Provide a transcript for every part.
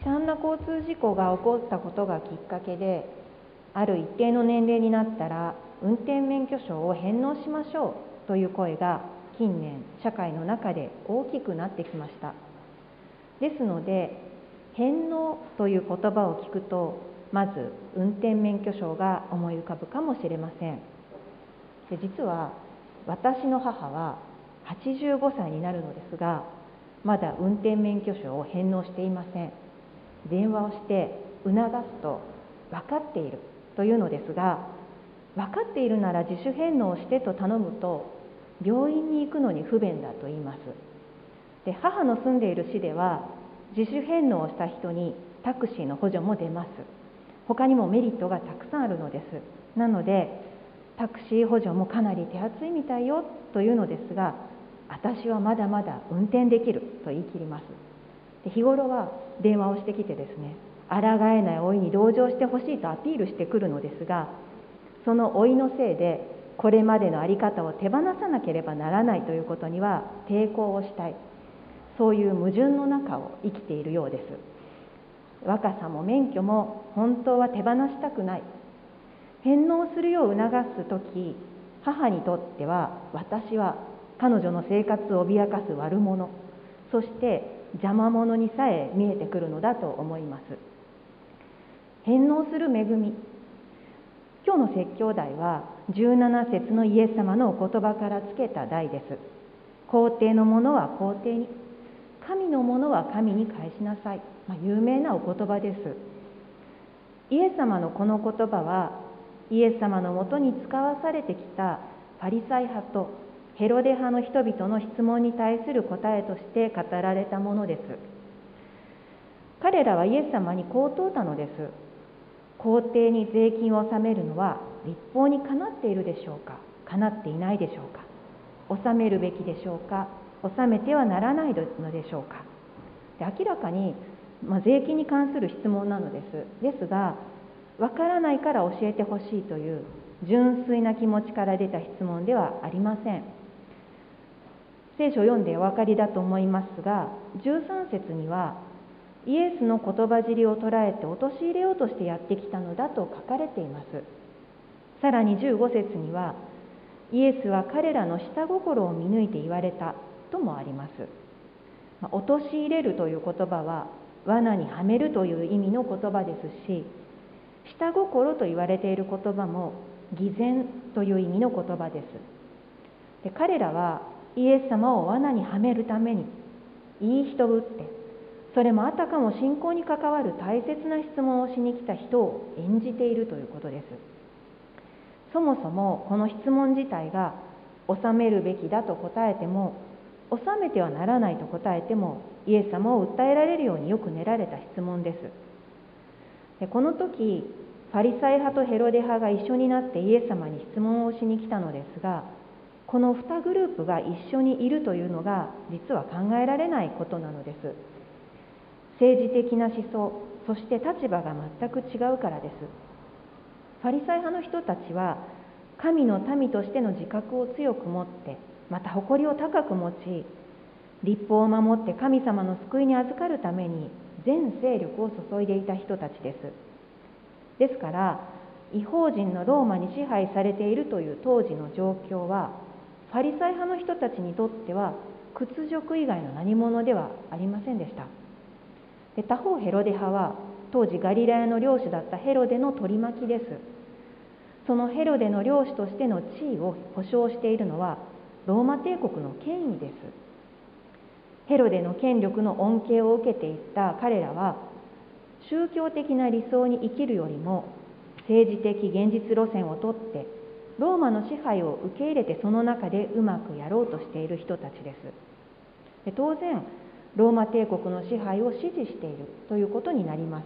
惨な交通事故が起こったことがきっかけで、ある一定の年齢になったら運転免許証を返納しましょうという声が近年社会の中で大きくなってきました。ですので、返納という言葉を聞くと、まず運転免許証が思い浮かぶかもしれません。で、実は私の母は85歳になるのですが、まだ運転免許証を返納していません。電話をして促すと、分かっているというのですが、分かっているなら自主返納をしてと頼むと、病院に行くのに不便だと言います。で、母の住んでいる市では自主返納をした人にタクシーの補助も出ます。他にもメリットがたくさんあるのです。なのでタクシー補助もかなり手厚いみたいよというのですが、私はまだまだ運転できると言い切ります。で、日頃は電話をしてきてですね、抗えない老いに同情してほしいとアピールしてくるのですが、その老いのせいでこれまでの在り方を手放さなければならないということには抵抗をしたい、そういう矛盾の中を生きているようです。若さも免許も本当は手放したくない。返納するよう促すとき、母にとっては私は彼女の生活を脅かす悪者、そして邪魔者にさえ見えてくるのだと思います。返納する恵み。今日の説教題は17節のイエス様のお言葉からつけた題です。皇帝のものは皇帝に、神のものは神に返しなさい。有名なお言葉です。イエス様のこの言葉は、イエス様のもとに使わされてきたパリサイ派とヘロデ派の人々の質問に対する答えとして語られたものです。彼らはイエス様にこう問うたのです。皇帝に税金を納めるのは律法にかなっているでしょうか、かなっていないでしょうか。納めるべきでしょうか、納めてはならないのでしょうか。で、明らかに、税金に関する質問なのです。ですが、わからないから教えてほしいという純粋な気持ちから出た質問ではありません。聖書を読んでお分かりだと思いますが、13節にはイエスの言葉尻を捉えて陥れようとしてやってきたのだと書かれています。さらに15節には、イエスは彼らの下心を見抜いて言われたともあります。陥れるという言葉は罠にはめるという意味の言葉ですし、下心と言われている言葉も偽善という意味の言葉です。で、彼らはイエス様を罠にはめるためにいい人ぶって、それもあたかも信仰に関わる大切な質問をしに来た人を演じているということです。そもそもこの質問自体が納めるべきだと答えても、納めてはならないと答えても、イエス様を訴えられるようによく練られた質問です。で、この時ファリサイ派とヘロデ派が一緒になってイエス様に質問をしに来たのですが、この2グループが一緒にいるというのが実は考えられないことなのです。政治的な思想、そして立場が全く違うからです。ファリサイ派の人たちは神の民としての自覚を強く持って、また誇りを高く持ち、律法を守って神様の救いに預かるために全勢力を注いでいた人たちです。ですから、異邦人のローマに支配されているという当時の状況は、ファリサイ派の人たちにとっては屈辱以外の何物ではありませんでした。で、他方ヘロデ派は当時ガリラヤの領主だったヘロデの取り巻きです。そのヘロデの領主としての地位を保証しているのはローマ帝国の権威です。ヘロデの権力の恩恵を受けていった彼らは、宗教的な理想に生きるよりも政治的現実路線をとってローマの支配を受け入れて、その中でうまくやろうとしている人たちです。で、当然ローマ帝国の支配を支持しているということになります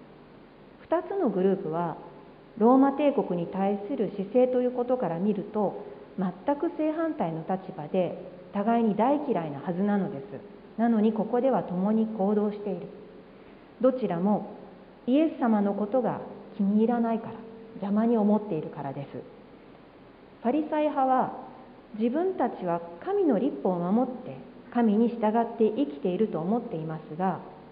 。2つのグループはローマ帝国に対する姿勢ということから見ると全く正反対の立場で、互いに大嫌いなはずなのです。なのにここでは共に行動している。どちらもイエス様のことが気に入らないから、邪魔に思っているからです。ファリサイ派は自分たちは神の律法を守って神に従って生きていると思っていますが、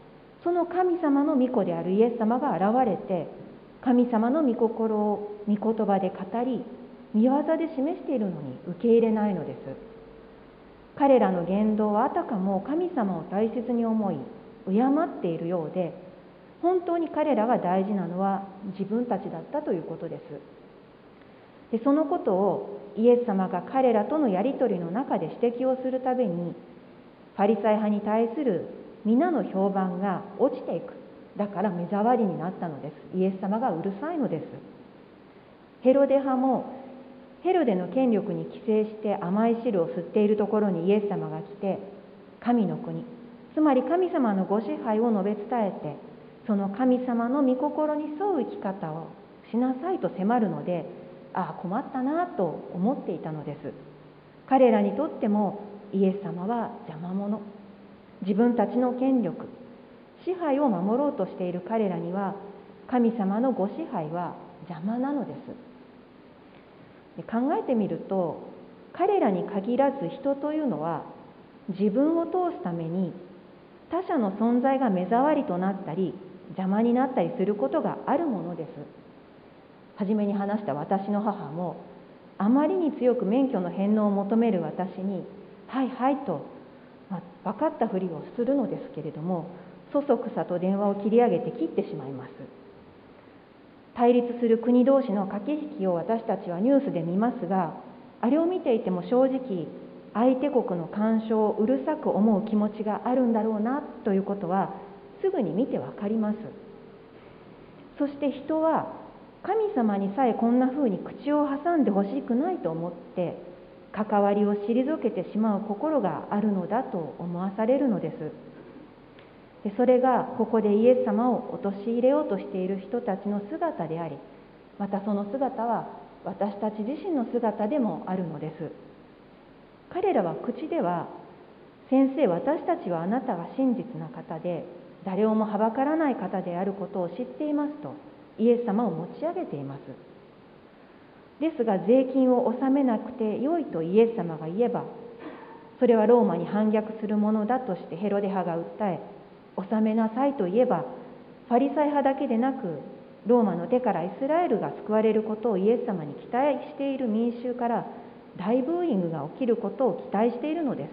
その神様の御子であるイエス様が現れて、神様の御心を御言葉で語り、御業で示しているのに受け入れないのです。彼らの言動はあたかも神様を大切に思い敬っているようで、本当に彼らが大事なのは自分たちだったということです。で、そのことをイエス様が彼らとのやり取りの中で指摘をするたびに、パリサイ派に対する皆の評判が落ちていく。だから目障りになったのです。イエス様がうるさいのです。ヘロデ派もヘロデの権力に寄生して甘い汁を吸っているところにイエス様が来て、神の国、つまり神様のご支配を述べ伝えて、その神様の御心に沿う生き方をしなさいと迫るので、ああ困ったなと思っていたのです。彼らにとってもイエス様は邪魔者、自分たちの権力、支配を守ろうとしている彼らには神様のご支配は邪魔なのです。で、考えてみると、彼らに限らず人というのは自分を通すために他者の存在が目障りとなったり邪魔になったりすることがあるものです。はじめに話した私の母も、あまりに強く免許の返納を求める私にはいはいと、分かったふりをするのですけれども、そそくさと電話を切り上げて切ってしまいます。対立する国同士の駆け引きを私たちはニュースで見ますが、あれを見ていても正直相手国の干渉をうるさく思う気持ちがあるんだろうなということはすぐに見てわかります。そして人は神様にさえこんなふうに口を挟んでほしくないと思って関わりを退けてしまう心があるのだと思わされるのです。で、それがここでイエス様を陥れようとしている人たちの姿であり、またその姿は私たち自身の姿でもあるのです。彼らは口では、先生、私たちはあなたが真実な方で誰をもはばからない方であることを知っていますとイエス様を持ち上げています。ですが税金を納めなくてよいとイエス様が言えば、それはローマに反逆するものだとしてヘロデ派が訴え、納めなさいと言えば、ファリサイ派だけでなくローマの手からイスラエルが救われることをイエス様に期待している民衆から大ブーイングが起きることを期待しているのです。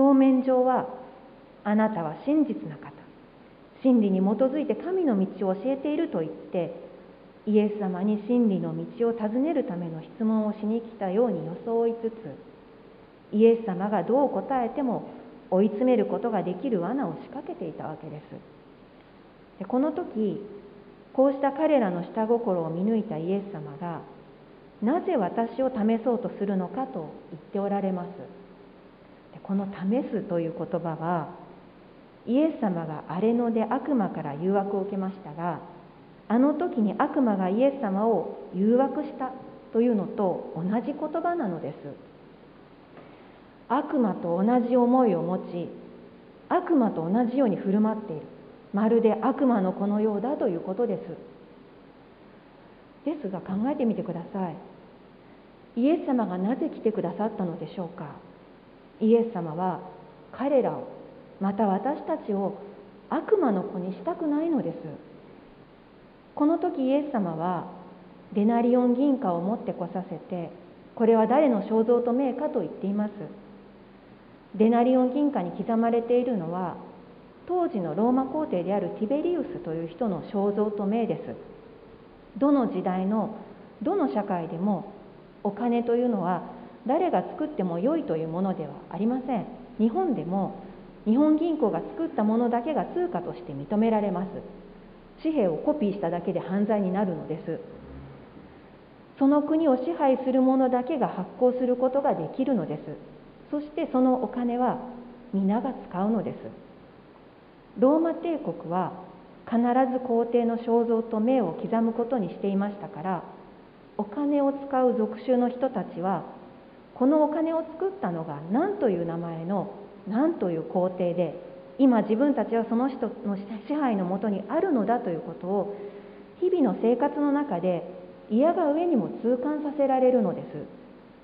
表面上はあなたは真実な方、真理に基づいて神の道を教えていると言って、イエス様に真理の道を尋ねるための質問をしに来たように装いつつ、イエス様がどう答えても追い詰めることができる罠を仕掛けていたわけです。で、この時、こうした彼らの下心を見抜いたイエス様が、なぜ私を試そうとするのかと言っておられます。で、この試すという言葉は、イエス様が荒野で悪魔から誘惑を受けましたが、あの時に悪魔がイエス様を誘惑したというのと同じ言葉なのです。悪魔と同じ思いを持ち、悪魔と同じように振る舞っている、まるで悪魔の子のようだということです。ですが考えてみてください。イエス様がなぜ来てくださったのでしょうか。イエス様は彼らを、また私たちを悪魔の子にしたくないのです。この時イエス様はデナリオン銀貨を持ってこさせて、これは誰の肖像と名かと言っています。デナリオン銀貨に刻まれているのは当時のローマ皇帝であるティベリウスという人の肖像と名です。どの時代のどの社会でもお金というのは誰が作っても良いというものではありません。日本でも日本銀行が作ったものだけが通貨として認められます。紙幣をコピーしただけで犯罪になるのです。その国を支配する者だけが発行することができるのです。そしてそのお金は皆が使うのです。ローマ帝国は必ず皇帝の肖像と名を刻むことにしていましたから、お金を使う属州の人たちはこのお金を作ったのが何という名前の何という皇帝で、今自分たちはその人の支配のもとにあるのだということを日々の生活の中で嫌が上にも痛感させられるのです。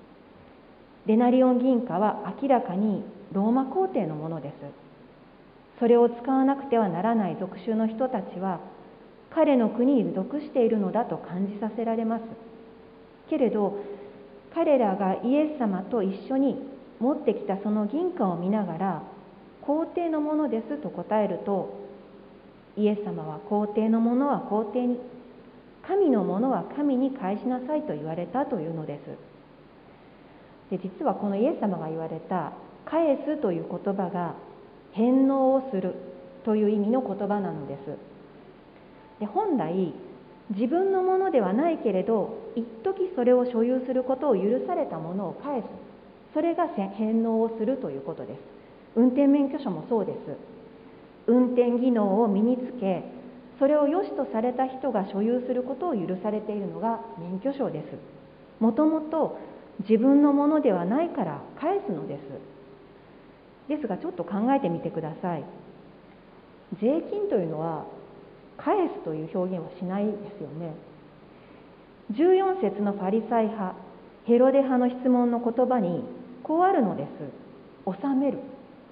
デナリオン銀貨は明らかにローマ皇帝のものです。 それを使わなくてはならない属州の人たちは彼の国に属しているのだと感じさせられます。けれど彼らがイエス様と一緒に持ってきたその銀貨を見ながら、皇帝のものですと答えると、イエス様は皇帝のものは皇帝に、神のものは神に返しなさいと言われたというのです。で、実はこのイエス様が言われた返すという言葉が返納をするという意味の言葉なのです。で、本来自分のものではないけれど一時それを所有することを許されたものを返す、それが返納をするということです。運転免許証もそうです。運転技能を身につけ、それを良しとされた人が所有することを許されているのが免許証です。もともと自分のものではないから返すのです。ですがちょっと考えてみてください。税金というのは返すという表現はしないですよね。14節のファリサイ派、ヘロデ派の質問の言葉にこうあるのです。納める。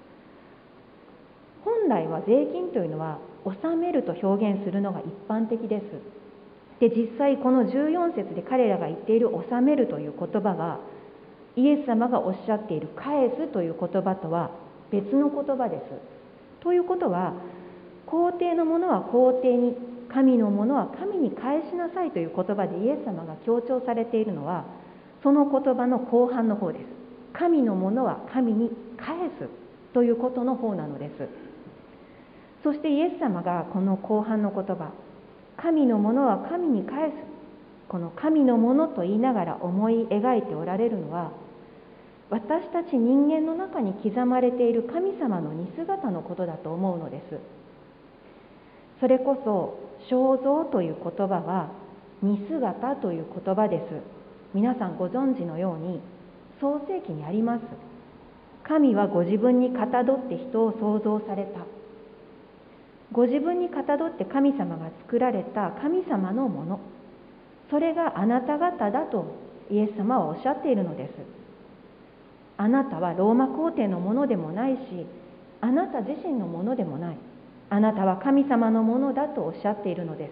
本来は税金というのは納めると表現するのが一般的です。で、実際この14節で彼らが言っている納めるという言葉が、イエス様がおっしゃっている返すという言葉とは別の言葉です。ということは、皇帝のものは皇帝に、神のものは神に返しなさいという言葉でイエス様が強調されているのは、その言葉の後半の方です。神のものは神に返すということの方なのです。そしてイエス様がこの後半の言葉、神のものは神に返す、この神のものと言いながら思い描いておられるのは、私たち人間の中に刻まれている神様の似姿のことだと思うのです。それこそ肖像という言葉は似姿という言葉です。皆さんご存知のように創世記にあります。神はご自分にかたどって人を創造された。ご自分にかたどって神様が作られた神様のもの、それがあなた方だとイエス様はおっしゃっているのです。あなたはローマ皇帝のものでもないし、あなた自身のものでもない。あなたは神様のものだとおっしゃっているのです。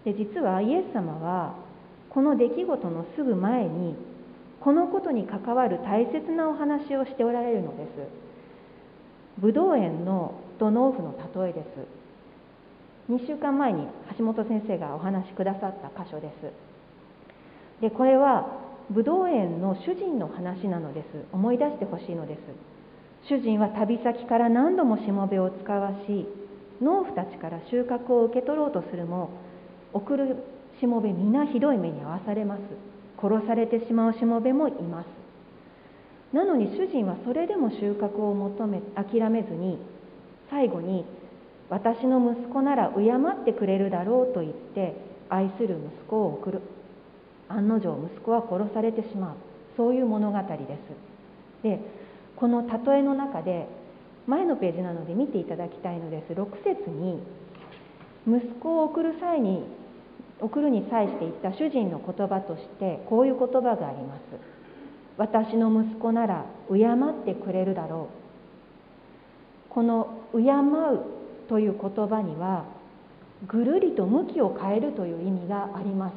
で、実はイエス様はこの出来事のすぐ前にこのことに関わる大切なお話をしておられるのです。ブドウ園のと農夫の例えです。2週間前に橋本先生がお話しくださった箇所です。で、これはブドウ園の主人の話なのです。思い出してほしいのです。主人は旅先から何度もしもべを使わし、農夫たちから収穫を受け取ろうとするも、送るしもべ皆ひどい目に遭わされます。殺されてしまうしもべもいます。なのに主人はそれでも収穫を諦めずに、最後に私の息子なら敬ってくれるだろうと言って愛する息子を送る。案の定息子は殺されてしまう。そういう物語です。で、この例えの中で前のページなので見ていただきたいのです。6節に息子を送るに際して言った主人の言葉としてこういう言葉があります。私の息子なら敬ってくれるだろう。この敬うという言葉にはぐるりと向きを変えるという意味があります。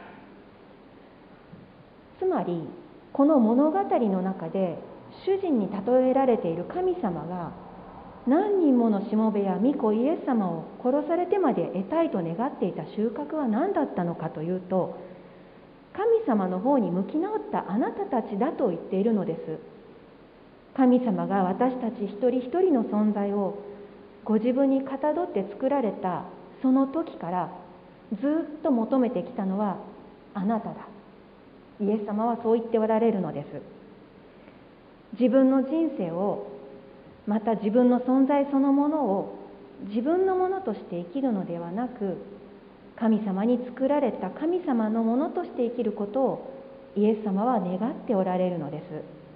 つまりこの物語の中で主人に例えられている神様が何人ものしもべや御子イエス様を殺されてまで得たいと願っていた収穫は何だったのかというと、神様の方に向き直ったあなたたちだと言っているのです。神様が私たち一人一人の存在をご自分にかたどって作られたその時からずっと求めてきたのはあなただ。イエス様はそう言っておられるのです。自分の人生を、また自分の存在そのものを自分のものとして生きるのではなく、神様に作られた神様のものとして生きることをイエス様は願っておられるのです。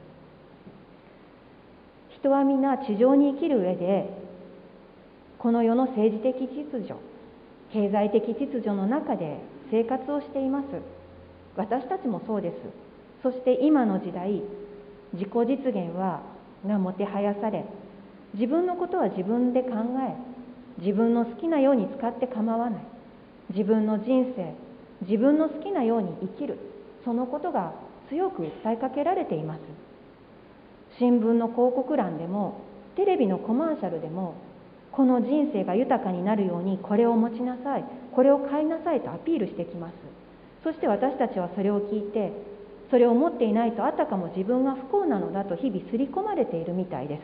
人は皆地上に生きる上で、この世の政治的秩序、経済的秩序の中で生活をしています。私たちもそうです。そして今の時代、自己実現がもてはやされ、 自分のことは自分で考え、自分の好きなように使って構わない、自分の人生、自分の好きなように生きる、そのことが強く訴えかけられています。新聞の広告欄でもテレビのコマーシャルでも、この人生が豊かになるようにこれを持ちなさい、これを買いなさいとアピールしてきます。そして私たちはそれを聞いて、それを持っていないとあたかも自分が不幸なのだと日々刷り込まれているみたいです。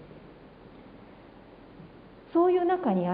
そういう中にあって、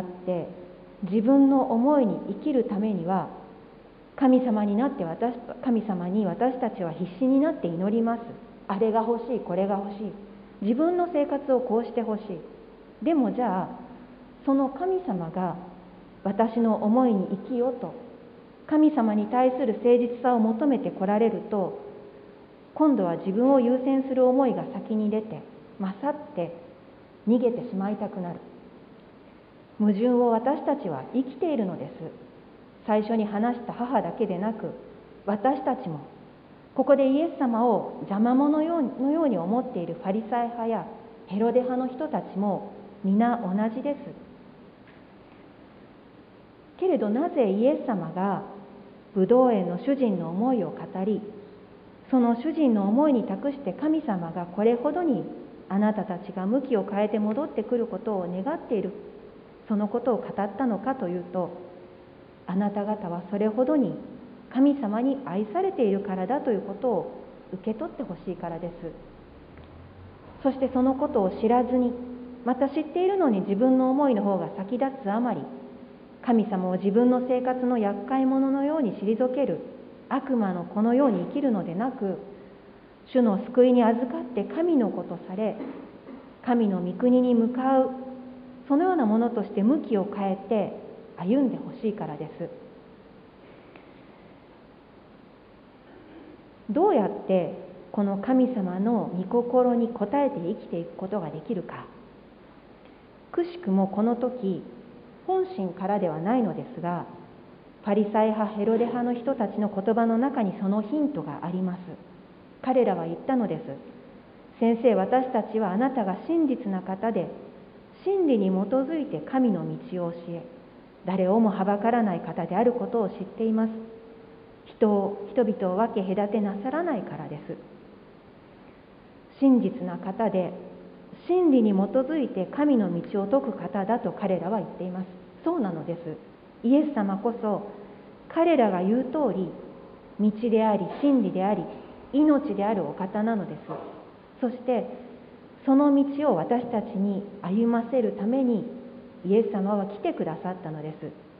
自分の思いに生きるためには、神様に私たちは必死になって祈ります。あれが欲しい、これが欲しい、自分の生活をこうしてほしい。でもじゃあ、その神様が私の思いに生きよと、神様に対する誠実さを求めてこられると、今度は自分を優先する思いが先に出て、勝って逃げてしまいたくなる。矛盾を私たちは生きているのです。最初に話した母だけでなく、私たちもここでイエス様を邪魔者のように思っているファリサイ派やヘロデ派の人たちも皆同じです。けれどなぜイエス様がブドウ園の主人の思いを語り、その主人の思いに託して神様がこれほどにあなたたちが向きを変えて戻ってくることを願っている、そのことを語ったのかというと、あなた方はそれほどに神様に愛されているからだということを受け取ってほしいからです。そしてそのことを知らずに、また知っているのに自分の思いの方が先立つあまり、神様を自分の生活の厄介者のように退ける悪魔の子のように生きるのでなく、主の救いに預かって神の子とされ、神の御国に向かう、そのようなものとして向きを変えて歩んでほしいからです。どうやってこの神様の御心に応えて生きていくことができるか。くしくもこの時、本心からではないのですが、パリサイ派ヘロデ派の人たちの言葉の中にそのヒントがあります。彼らは言ったのです。先生、私たちはあなたが真実な方で、真理に基づいて神の道を教え、誰をもはばからない方であることを知っています。人々を分け隔てなさらないからです。真実な方で、真理に基づいて神の道を説く方だと彼らは言っています。そうなのです。イエス様こそ彼らが言う通り、道であり真理であり命であるお方なのです。そしてその道を私たちに歩ませるためにイエス様は来てくださったのです。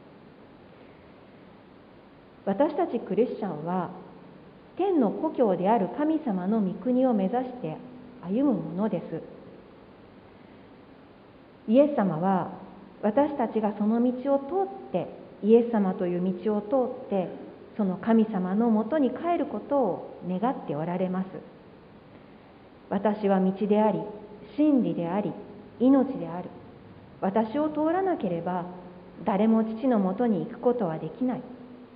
私たちクリスチャンは天の故郷である神様の御国を目指して歩むものです。イエス様は私たちがその道を通って、イエス様という道を通ってその神様のもとに帰ることを願っておられます。私は道であり真理であり命である。私を通らなければ誰も父のもとに行くことはできない。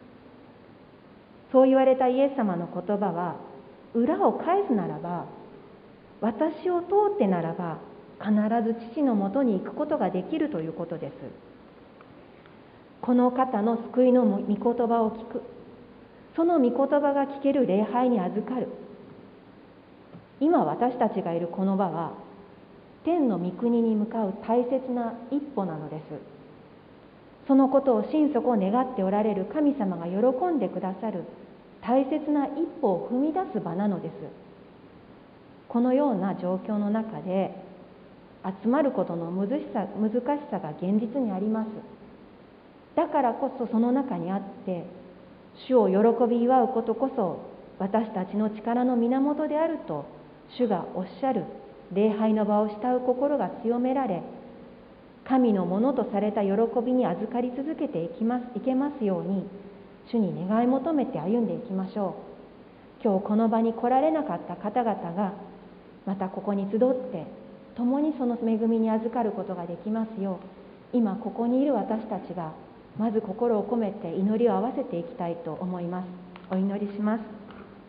そう言われたイエス様の言葉は、裏を返すならば、私を通ってならば必ず父のもとに行くことができるということです。この方の救いの御言葉を聞く、その御言葉が聞ける礼拝に預かる。今私たちがいるこの場は天の御国に向かう大切な一歩なのです。そのことを心底願っておられる神様が喜んでくださる大切な一歩を踏み出す場なのです。このような状況の中で集まることの難しさが現実にあります。だからこそその中にあって主を喜び祝うことこそ私たちの力の源であると主がおっしゃる礼拝の場を慕う心が強められ、神のものとされた喜びに預かり続けていけますように主に願い求めて歩んでいきましょう。今日この場に来られなかった方々がまたここに集って共にその恵みに預かることができますよう、今ここにいる私たちがまず心を込めて祈りを合わせていきたいと思います。お祈りします。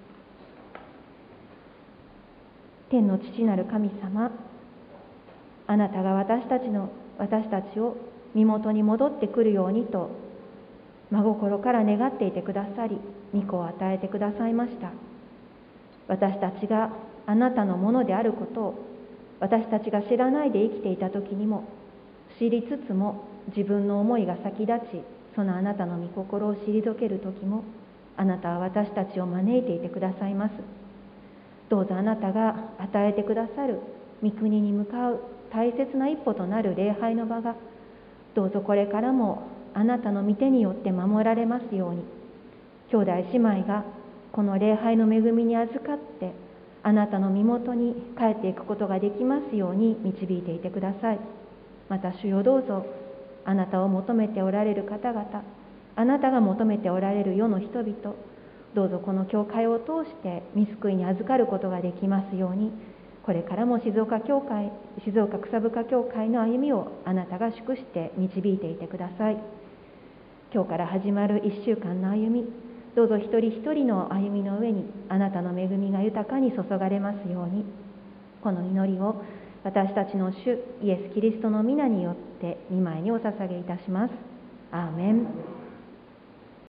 天の父なる神様、 あなたが私たちを身元に戻ってくるようにと真心から願っていてくださり、御子を与えてくださいました。私たちがあなたのものであることを私たちが知らないで生きていた時にも、知りつつも自分の思いが先立ち、そのあなたの御心を退ける時も、あなたは私たちを招いていてくださいます。どうぞあなたが与えてくださる御国に向かう大切な一歩となる礼拝の場が、どうぞこれからもあなたの御手によって守られますように、兄弟姉妹がこの礼拝の恵みに預かってあなたの身元に帰っていくことができますように導いていてください。また主よ、どうぞあなたを求めておられる方々、あなたが求めておられる世の人々、どうぞこの教会を通して御救いに預かることができますように、これからも静岡草深教会の歩みをあなたが祝して導いていてください。今日から始まる1週間の歩み、どうぞ一人一人の歩みの上にあなたの恵みが豊かに注がれますように、この祈りを私たちの主イエス・キリストの皆によって御前にお捧げいたします。アーメン。